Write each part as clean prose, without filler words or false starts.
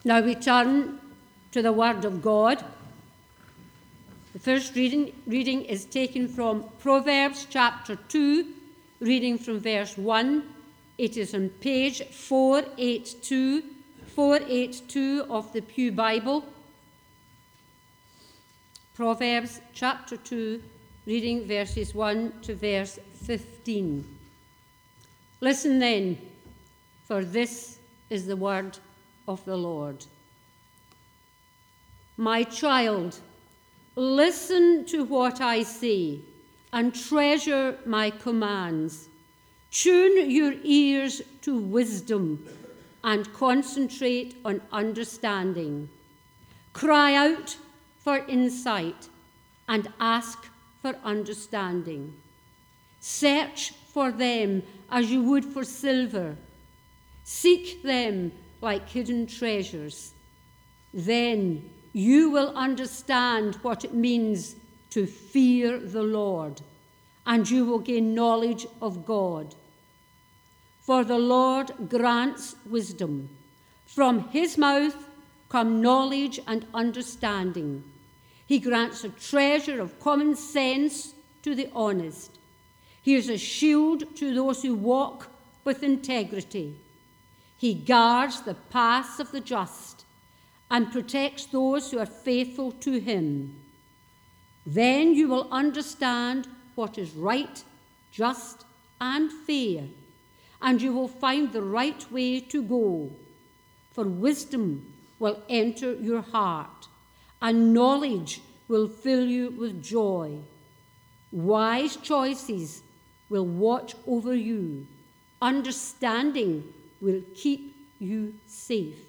Now we turn to the Word of God. The first reading is taken from Proverbs chapter 2, reading from verse 1. It is on page 482 of the Pew Bible. Proverbs chapter 2, reading verses 1 to verse 15. Listen then, for this is the word of the Lord. My child, listen to what I say, and treasure my commands. Tune your ears to wisdom, and concentrate on understanding. Cry out for insight, and ask for understanding. Search for them as you would for silver. Seek them like hidden treasures. Then you will understand what it means to fear the Lord, and you will gain knowledge of God. For the Lord grants wisdom. From his mouth come knowledge and understanding. He grants a treasure of common sense to the honest. He is a shield to those who walk with integrity. He guards the paths of the just and protects those who are faithful to him. Then you will understand what is right, just, and fair, and you will find the right way to go. For wisdom will enter your heart, and knowledge will fill you with joy. Wise choices will watch over you. Understanding will keep you safe.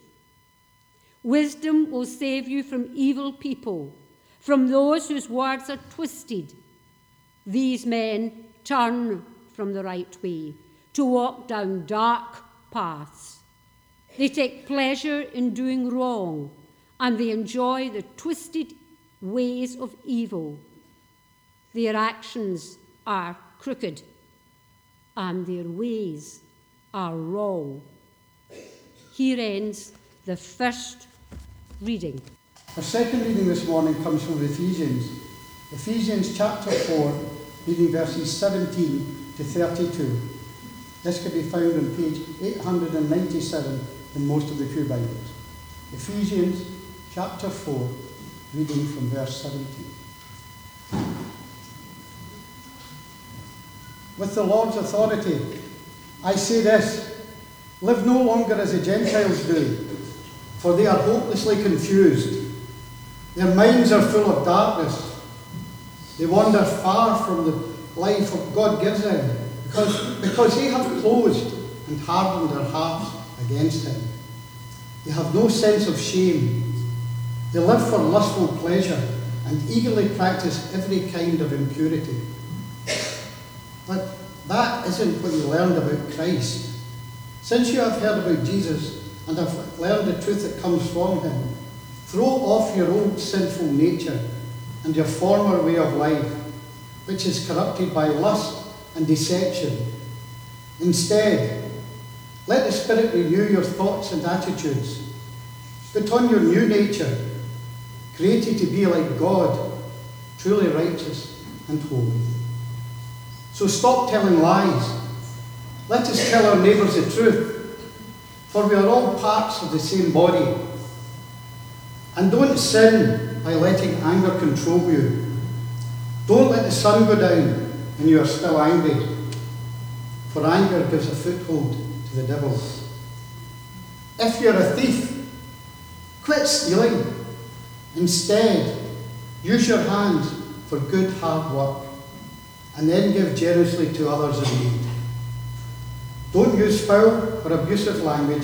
Wisdom will save you from evil people, from those whose words are twisted. These men turn from the right way to walk down dark paths. They take pleasure in doing wrong, and they enjoy the twisted ways of evil. Their actions are crooked, and their ways are wrong. Here ends the first reading. Our second reading this morning comes from Ephesians. Ephesians chapter 4, reading verses 17 to 32. This can be found on page 897 in most of the Pew Bibles. Ephesians chapter 4, reading from verse 17. With the Lord's authority, I say this: live no longer as the Gentiles do, for they are hopelessly confused. Their minds are full of darkness. They wander far from the life that God gives them, because they have closed and hardened their hearts against him. They have no sense of shame. They live for lustful pleasure and eagerly practice every kind of impurity. But that isn't what you learned about Christ. Since you have heard about Jesus and have learned the truth that comes from him, throw off your old sinful nature and your former way of life, which is corrupted by lust and deception. Instead, let the Spirit renew your thoughts and attitudes. Put on your new nature, created to be like God, truly righteous and holy. So stop telling lies. Let us tell our neighbours the truth, for we are all parts of the same body. And don't sin by letting anger control you. Don't let the sun go down and you are still angry, for anger gives a foothold to the devil. If you're a thief, quit stealing. Instead, use your hands for good hard work, and then give generously to others in need. Don't use foul or abusive language.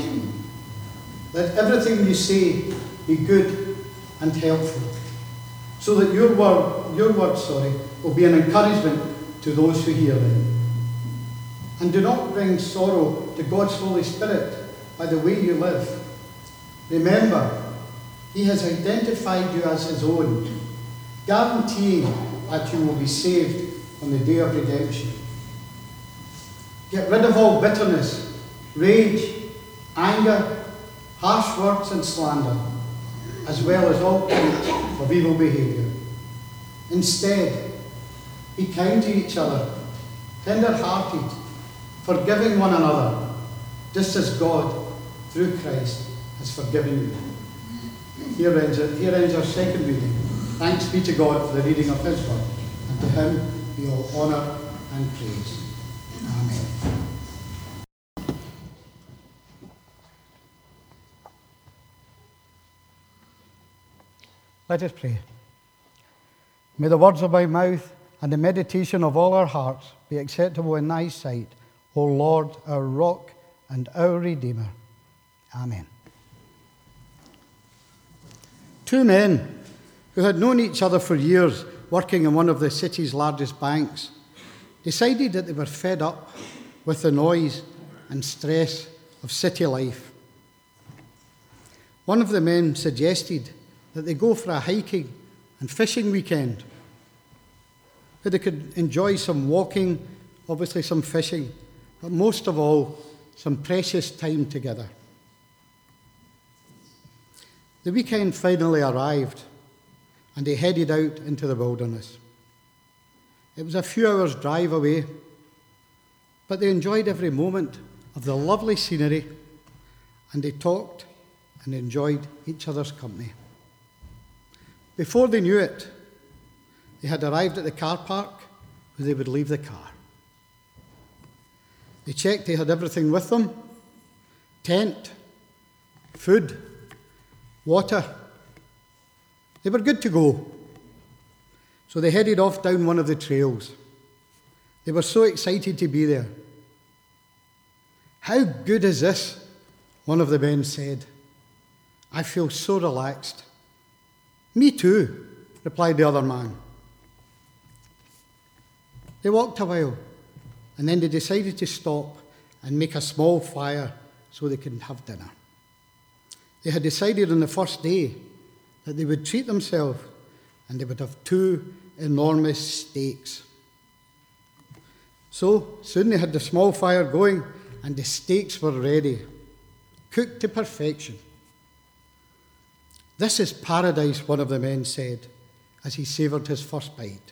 Let everything you say be good and helpful, so that your words will be an encouragement to those who hear them. And do not bring sorrow to God's Holy Spirit by the way you live. Remember, he has identified you as his own, guaranteeing that you will be saved on the day of redemption. Get rid of all bitterness, rage, anger, harsh words and slander, as well as all kinds of evil behaviour. Instead, be kind to each other, tender-hearted, forgiving one another, just as God, through Christ, has forgiven you. Here ends our second reading. Thanks be to God for the reading of his word, and to him be all honour and praise. Amen. Let us pray. May the words of my mouth and the meditation of all our hearts be acceptable in thy sight, O Lord, our rock and our Redeemer. Amen. Two men who had known each other for years, working in one of the city's largest banks, decided that they were fed up with the noise and stress of city life. One of the men suggested that they go for a hiking and fishing weekend, that they could enjoy some walking, obviously some fishing, but most of all, some precious time together. The weekend finally arrived, and they headed out into the wilderness. It was a few hours' drive away, but they enjoyed every moment of the lovely scenery, and they talked and enjoyed each other's company. Before they knew it, they had arrived at the car park where they would leave the car. They checked they had everything with them: tent, food, water. They were good to go. So they headed off down one of the trails. They were so excited to be there. "How good is this?" one of the men said. "I feel so relaxed." "Me too," replied the other man. They walked a while, and then they decided to stop and make a small fire so they could have dinner. They had decided on the first day that they would treat themselves, and they would have 2 enormous steaks. So soon they had the small fire going, and the steaks were ready, cooked to perfection. "This is paradise," one of the men said as he savoured his first bite.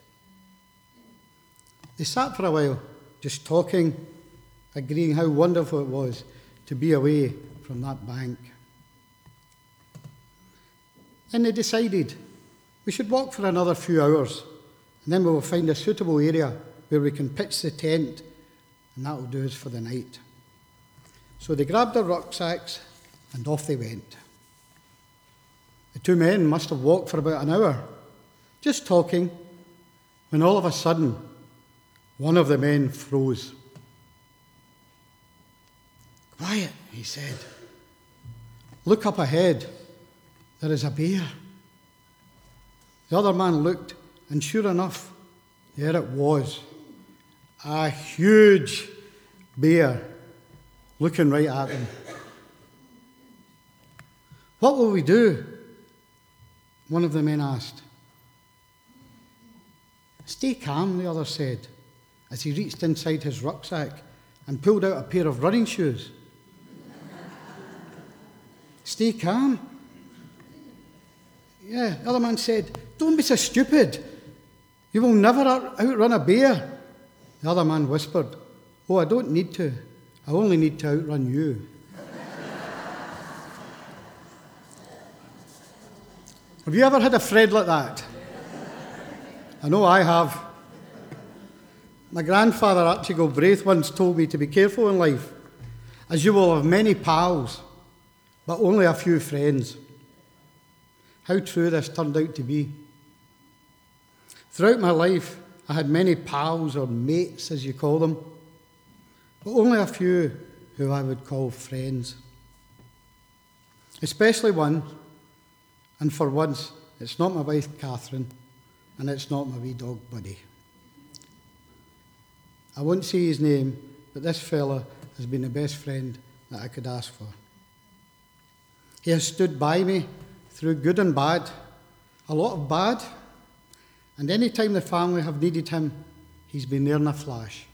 They sat for a while, just talking, agreeing how wonderful it was to be away from that bank. Then they decided, we should walk for another few hours, and then we will find a suitable area where we can pitch the tent, and that will do us for the night. So they grabbed their rucksacks, and off they went. The 2 men must have walked for about an hour, just talking, when all of a sudden, one of the men froze. "Quiet," he said. "Look up ahead. There is a bear." The other man looked, and sure enough, there it was. A huge bear looking right at them. "What will we do?" one of the men asked. "Stay calm," the other said, as he reached inside his rucksack and pulled out a pair of running shoes. "Stay calm?" "Yeah," the other man said. "Don't be so stupid. You will never outrun a bear." The other man whispered, "Oh, I don't need to. I only need to outrun you." Have you ever had a friend like that? I know I have. My grandfather, Archibald Braith, once told me to be careful in life, as you will have many pals, but only a few friends. How true this turned out to be. Throughout my life, I had many pals, or mates as you call them, but only a few who I would call friends. Especially one, and for once, it's not my wife Catherine, and it's not my wee dog Buddy. I won't say his name, but this fella has been the best friend that I could ask for. He has stood by me through good and bad, a lot of bad, and any time the family have needed him, he's been there in a flash.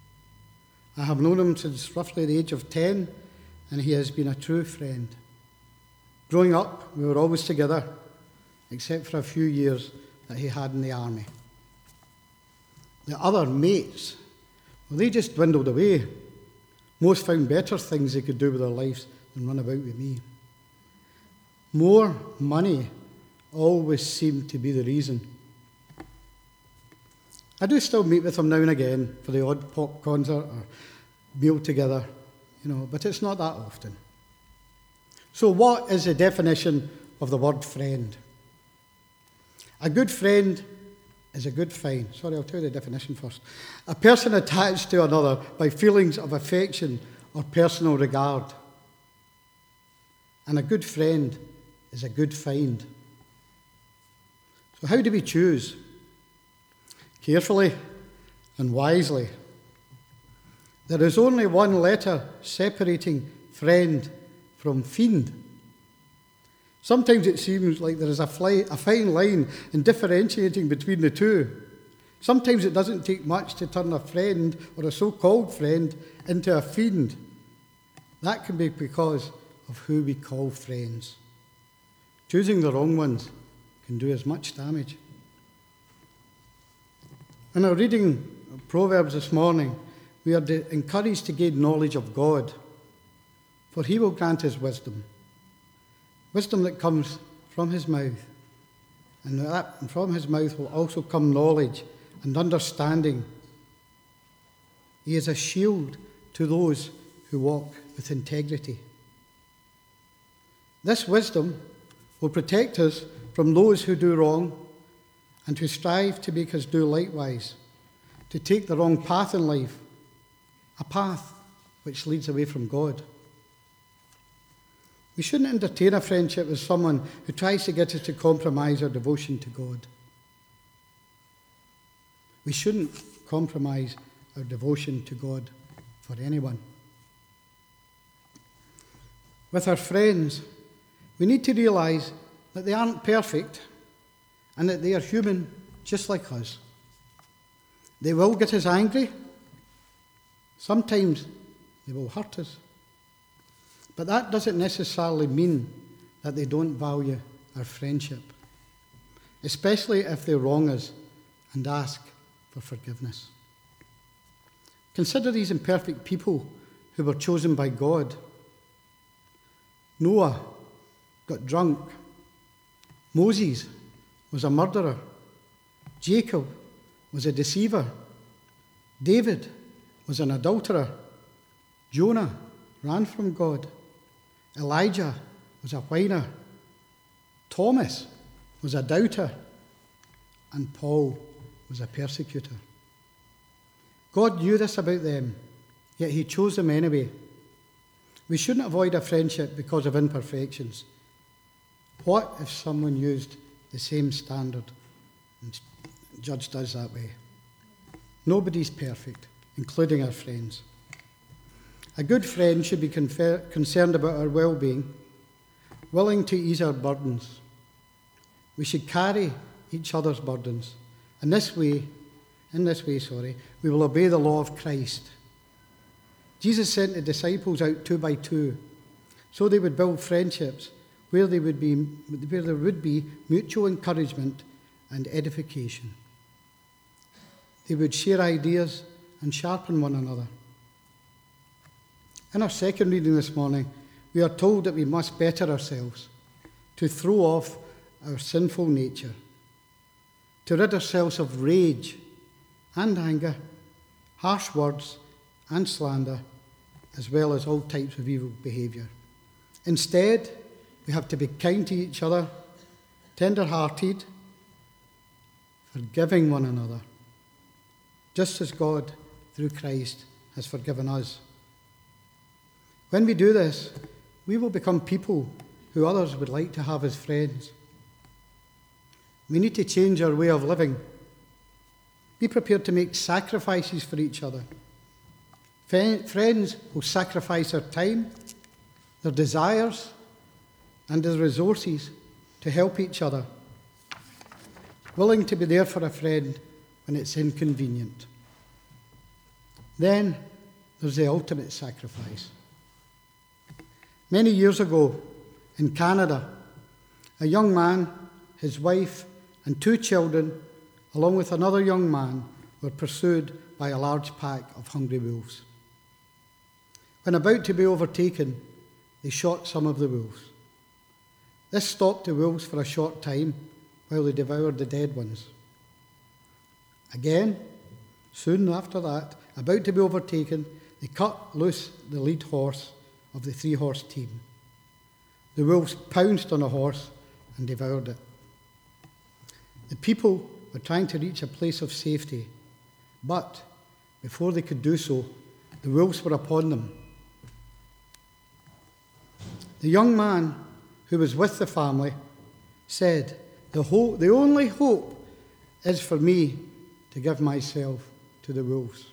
I have known him since roughly the age of 10, and he has been a true friend. Growing up, we were always together, except for a few years that he had in the army. The other mates, well, they just dwindled away. Most found better things they could do with their lives than run about with me. More money always seemed to be the reason. I do still meet with them now and again for the odd pop concert or meal together, but it's not that often. So what is the definition of the word friend? A good friend is a good find. Sorry, I'll tell you the definition first. A person attached to another by feelings of affection or personal regard. And a good friend is a good find. So how do we choose? Carefully and wisely. There is only one letter separating friend from fiend. Sometimes it seems like there is a fine line in differentiating between the two. Sometimes it doesn't take much to turn a friend or a so-called friend into a fiend. That can be because of who we call friends. Choosing the wrong ones can do as much damage. In our reading of Proverbs this morning, we are encouraged to gain knowledge of God, for he will grant us wisdom. Wisdom that comes from his mouth. And from his mouth will also come knowledge and understanding. He is a shield to those who walk with integrity. This wisdom will protect us from those who do wrong and who strive to make us do likewise, to take the wrong path in life, a path which leads away from God. We shouldn't entertain a friendship with someone who tries to get us to compromise our devotion to God. We shouldn't compromise our devotion to God for anyone. With our friends, we need to realise that they aren't perfect and that they are human just like us. They will get us angry. Sometimes they will hurt us. But that doesn't necessarily mean that they don't value our friendship, especially if they wrong us and ask for forgiveness. Consider these imperfect people who were chosen by God. Noah got drunk. Moses was a murderer. Jacob was a deceiver. David was an adulterer. Jonah ran from God. Elijah was a whiner. Thomas was a doubter. And Paul was a persecutor. God knew this about them, yet he chose them anyway. We shouldn't avoid a friendship because of imperfections. What if someone used the same standard and judged us that way? Nobody's perfect, including our friends. A good friend should be concerned about our well-being, willing to ease our burdens. We should carry each other's burdens. In this way, we will obey the law of Christ. Jesus sent the disciples out 2 by 2, so they would build friendships where there would be mutual encouragement and edification. They would share ideas and sharpen one another. In our second reading this morning, we are told that we must better ourselves, to throw off our sinful nature, to rid ourselves of rage and anger, harsh words and slander, as well as all types of evil behaviour. Instead, we have to be kind to each other, tender-hearted, forgiving one another, just as God, through Christ, has forgiven us. When we do this, we will become people who others would like to have as friends. We need to change our way of living. Be prepared to make sacrifices for each other. Friends will sacrifice their time, their desires, and their resources to help each other, willing to be there for a friend when it's inconvenient. Then there's the ultimate sacrifice. Many years ago, In Canada, a young man, his wife, and 2 children, along with another young man, were pursued by a large pack of hungry wolves. When about to be overtaken, they shot some of the wolves. This stopped the wolves for a short time while they devoured the dead ones. Again, soon after that, about to be overtaken, they cut loose the lead horse of the 3-horse team. The wolves pounced on a horse and devoured it. The people were trying to reach a place of safety, but before they could do so, the wolves were upon them. The young man who was with the family said, the only hope is for me to give myself to the wolves.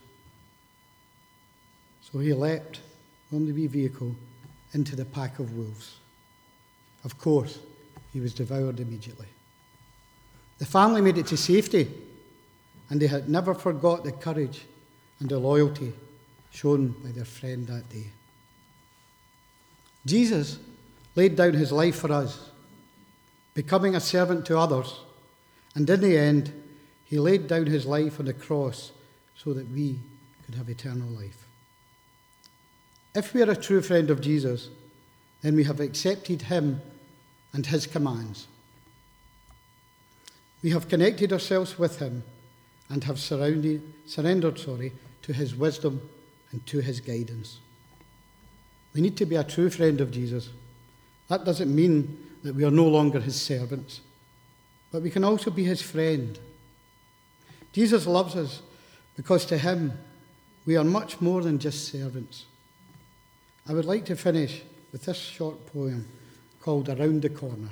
So he leapt from the wee vehicle into the pack of wolves. Of course, he was devoured immediately. The family made it to safety, and they had never forgot the courage and the loyalty shown by their friend that day. Jesus laid down his life for us, becoming a servant to others, and in the end, he laid down his life on the cross so that we could have eternal life. If we are a true friend of Jesus, then we have accepted him and his commands. We have connected ourselves with him and have surrendered to his wisdom and to his guidance. We need to be a true friend of Jesus. That doesn't mean that we are no longer his servants, but we can also be his friend. Jesus loves us because to him we are much more than just servants. I would like to finish with this short poem called Around the Corner.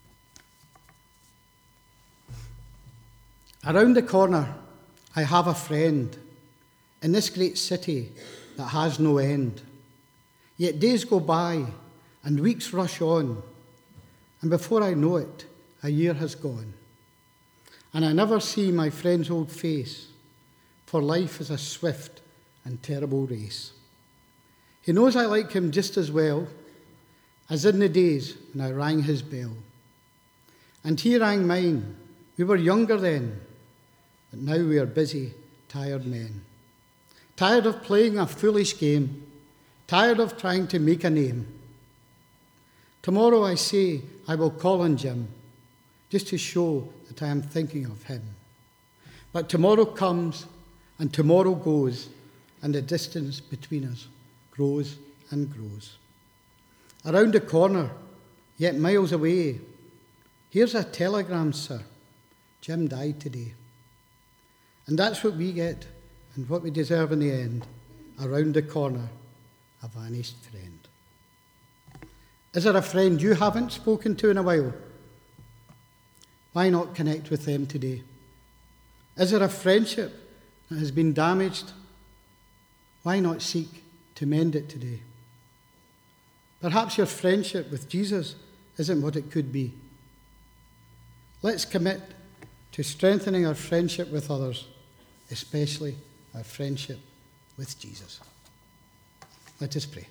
Around the corner I have a friend in this great city that has no end. Yet days go by and weeks rush on, and before I know it, a year has gone. And I never see my friend's old face, for life is a swift and terrible race. He knows I like him just as well as in the days when I rang his bell. And he rang mine. We were younger then, but now we are busy, tired men. Tired of playing a foolish game, tired of trying to make a name. Tomorrow I say I will call on Jim, just to show that I am thinking of him. But tomorrow comes and tomorrow goes, and the distance between us grows and grows. Around the corner, yet miles away, here's a telegram, sir. Jim died today. And that's what we get and what we deserve in the end. Around the corner, a vanished friend. Is there a friend you haven't spoken to in a while? Why not connect with them today? Is there a friendship that has been damaged? Why not seek to mend it today? Perhaps your friendship with Jesus isn't what it could be. Let's commit to strengthening our friendship with others, especially our friendship with Jesus. Let us pray.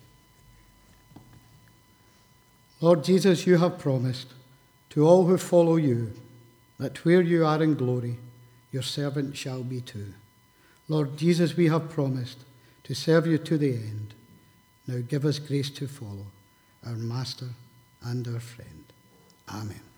Lord Jesus, you have promised to all who follow you that where you are in glory, your servant shall be too. Lord Jesus, we have promised to serve you to the end. Now give us grace to follow our Master and our friend. Amen.